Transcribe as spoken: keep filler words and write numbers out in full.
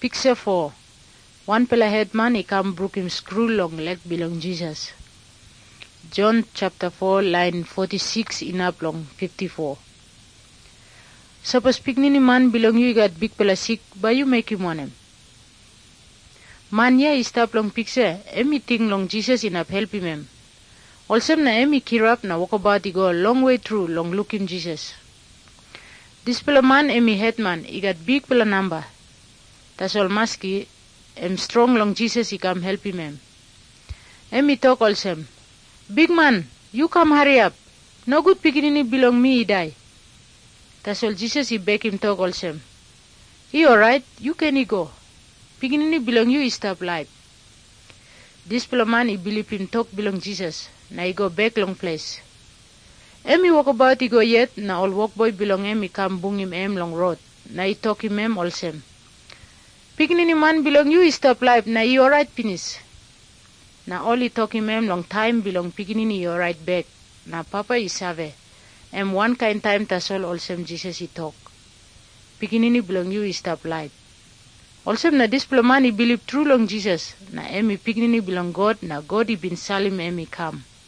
Picture four. One pela headman he come brook him screw long leg belong Jesus. John chapter four line forty-six in up long fifty-four. Suppose pignini man belong you got big pela sick, but you make him want him. Man ya is stop long picture, emi ting long Jesus in up help him him. Also na emi kirap na walk about he go a long way through long look him Jesus. This pela man emi headman, he got big pela number. That's all maski, em strong long Jesus he come help him em. Emi talk also, big man, you come hurry up. No good piginini belong me he die. That's all Jesus he beg him talk also. He alright, you can he go. Piginini belong you he stop life. This pela man he believe him talk belong Jesus. Na he go back long place. Emi walk about he go yet, na all walk boy belong em he come bung him em long road. Na he talk him em also. Piginini man belong you he stop life, na he alright finish. Na all he talk him em long time belong piginini he alright back. Na papa he save. Em one kind time tas all also Jesus he talk. Piginini belong you he stop life. Also na this pela man he believe true long Jesus. Na em he piginini belong God, na God he been salim em he come.